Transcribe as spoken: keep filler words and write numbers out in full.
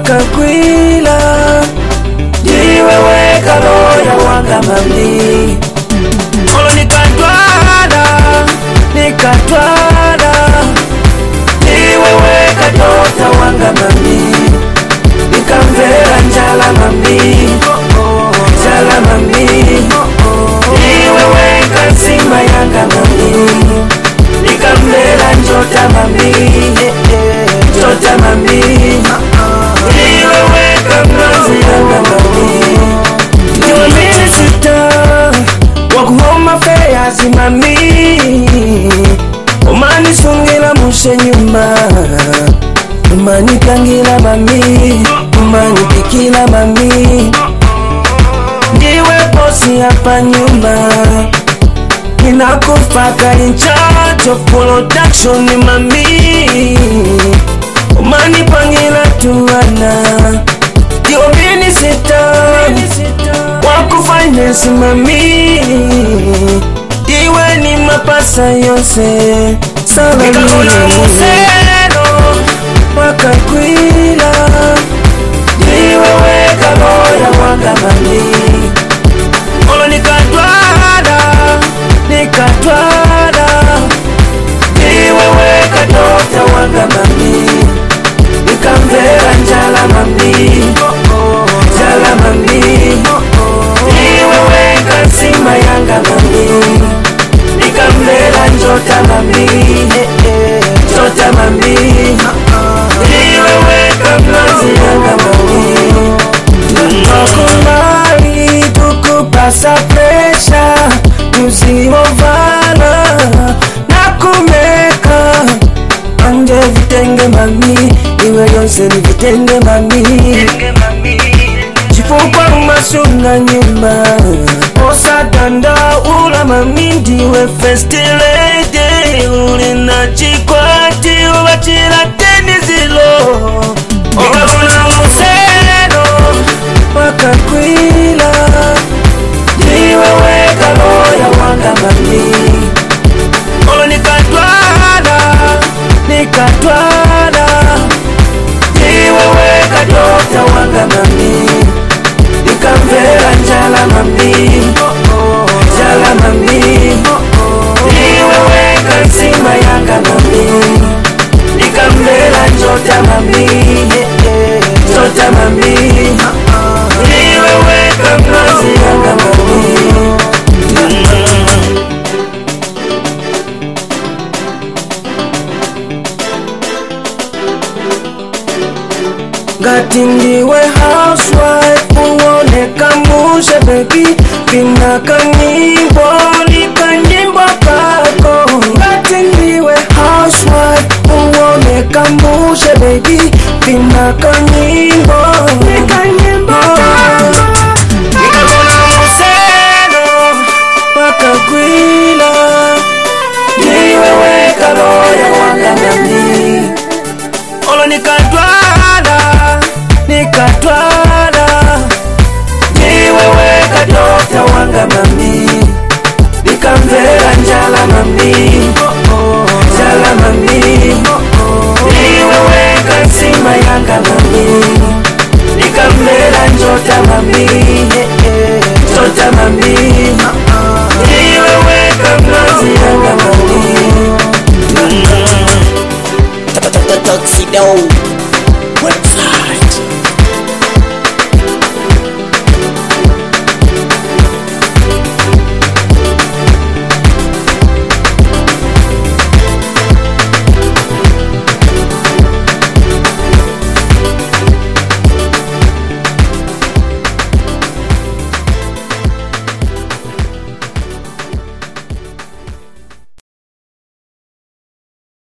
wakakwila ndiwe weka loya wanga mami. Olo nikatwala nikatwala ndiwe weka tota wanga mami. Nikamvera njala mami, njala mami. Ndiwe weka sima yanga mami. Nikamvera njota mami, njota mami. Ndiwe weka mnazi yanga mami. Ndiwe minisita wakuhoma feyazi mami. Omani sungila mushe nyumba, umani kangila mami, umani pikila mami. Ndiwe bosi hapa nyumba, ninakufaka in charge of production mami. Umani pangila tuwana, ndiwe minisita waku finance mami. Ndiwe ni mapasa yose salami. Nikakula muselo wakakwila ndiwe weka loya wanga mami. Olo nikatwala nikatwala ndiwe weka tota wanga mami. Nikamvera njala mami, njala mami. Ndiwe weka sima yanga mami. Nikamvera njota mami, njota mami. Ndiwe weka mnazi yanga mami. Nakumbali kukupasa presha, usimovana nakumeka. Anje vitenge mami, iwe yonse ni vitenge mami. Chifukwa umasunga nyumba, osa danda ula mami. Ndiwe first lady, ulina chikwati ubachila teni zilo. Nikakula muselo wakakwila ndiwe weka loya wanga mami. Olo nikatwala nikatwala ndiwe weka tota wanga mami. Nikamvera njala mami, njala mami. Ndiwe weka sima yanga mami. Nikamvera njota mami, njota mami. Ndiwe weka mnazi yanga mami. Ngati ndiwe housewife uoneka mushe baby. Pina kanyimbo likanyimbo kako. Ngati ndiwe housewife uoneka mushe baby. Pina kanyimbo likanyimbo kako. Nikakula muselo wakakwila ndiwe weka loya wanga mami. Olo nikatwala nikatwala ndiwe weka tota wanga mami. Nikamvera njala mami,